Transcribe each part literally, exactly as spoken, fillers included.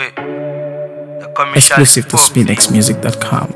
way. The commercial Exclusive to folk spinx music dot com.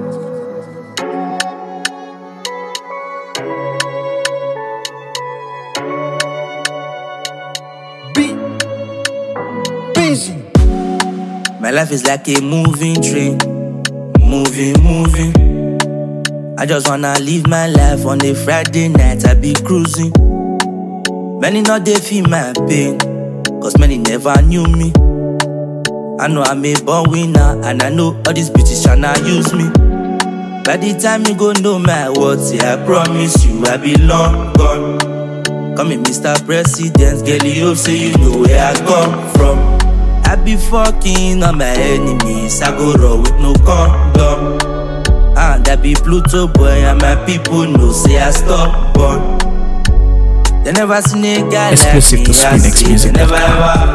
My life is like a moving train, moving, moving. I just wanna live my life on a Friday night, I be cruising. Many not they feel my pain, cause many never knew me. I know I'm a born winner, and I know all these bitches tryna use me. By the time you go know my words, yeah, I promise you I be long gone. Call me Mister President, girl, you hope say you know where I come from. I be fucking on my enemies, I go raw with no condom. And I be Pluto boy, and my people know say I stop born. They never seen a guy Exclusive like to me, I spinx say music they dot never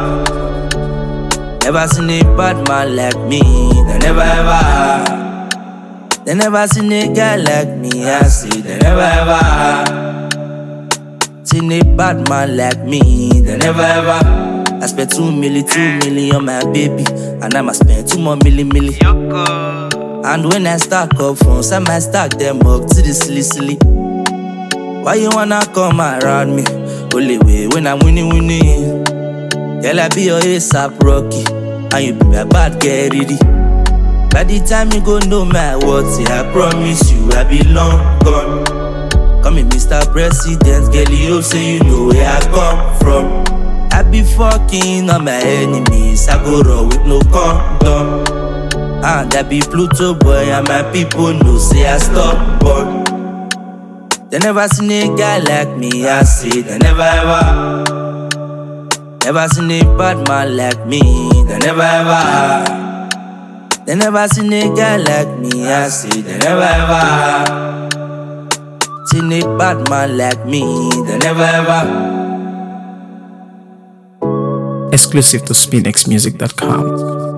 com. ever. Never seen a bad man like me, they never ever. They never seen a guy like me, I say they never ever. Seen a bad man like me, they never ever. I spent two milli, two milli on my baby, and I'ma spend two more milli, milli. Yoko. And when I stack up funds, I might stack them up to the silly, silly. Why you wanna come around me? Only way when I'm winning, winning. Girl, I be your ASAP Rocky, and you be my bad girl, ready. By the time you go know my words, yeah, I promise you I be long gone. Call me Mister President, girl, you hope say you know where I come from. I be fucking on my enemies, I go raw with no condom. And I be Pluto boy, and my people know say I stop born. They never seen a guy like me, I say they never ever. Never seen a bad man like me, they never ever. They never seen a guy like me, I say they never ever. Seen a bad man like me, they never ever. Exclusive to spinx music dot com.